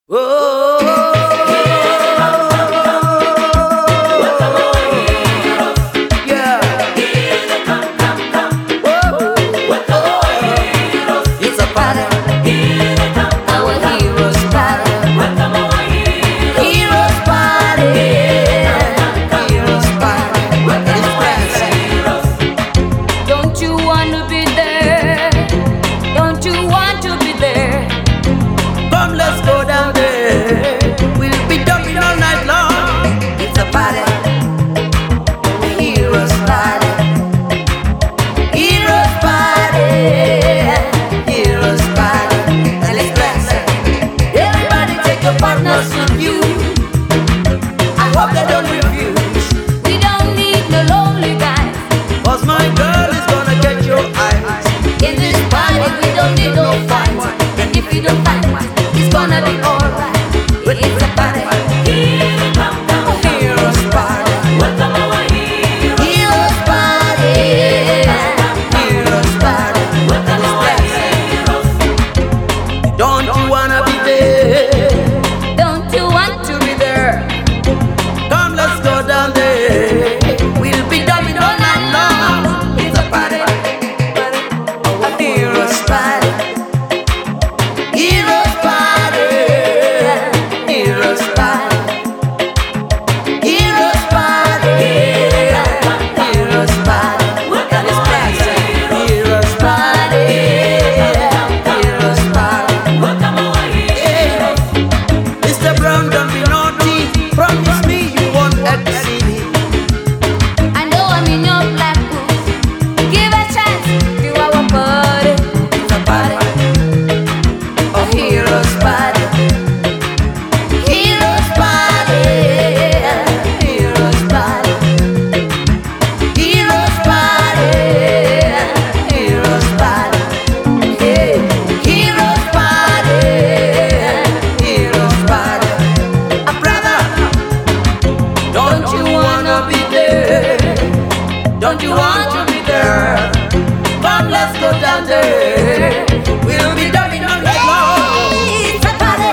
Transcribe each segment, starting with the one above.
Don't you want to be there? Come, let's go down there. We'll be jumping on the floor. It's a party,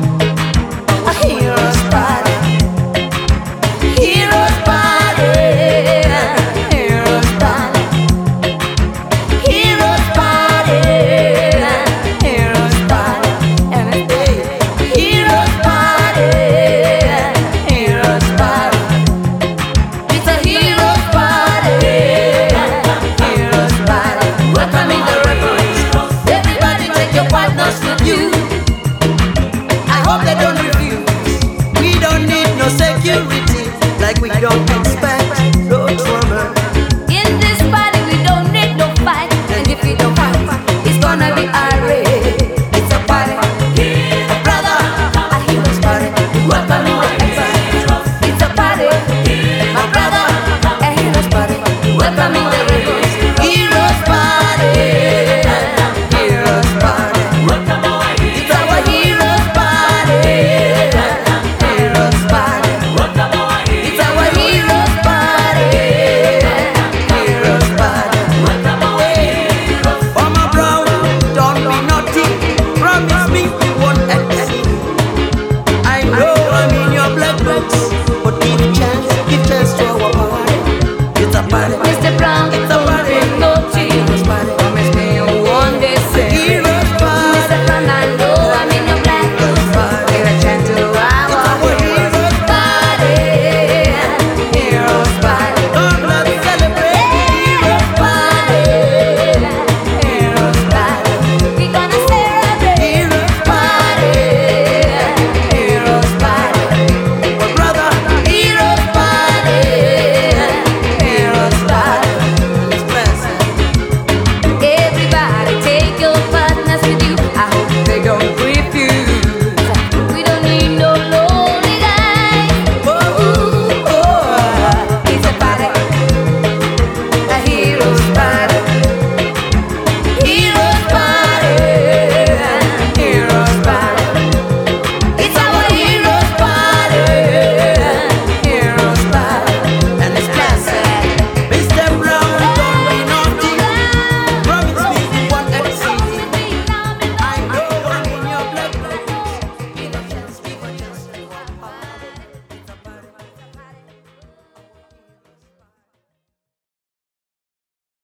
a hero's party, hero's party, hero's party, hero's party, hero's party, and it's hero's party, hero's party. It's a hero's party, hero's party. Welcoming the reference. Everybody take your partners with you. I hope they don't refuse. We don't need no security like we don't expect.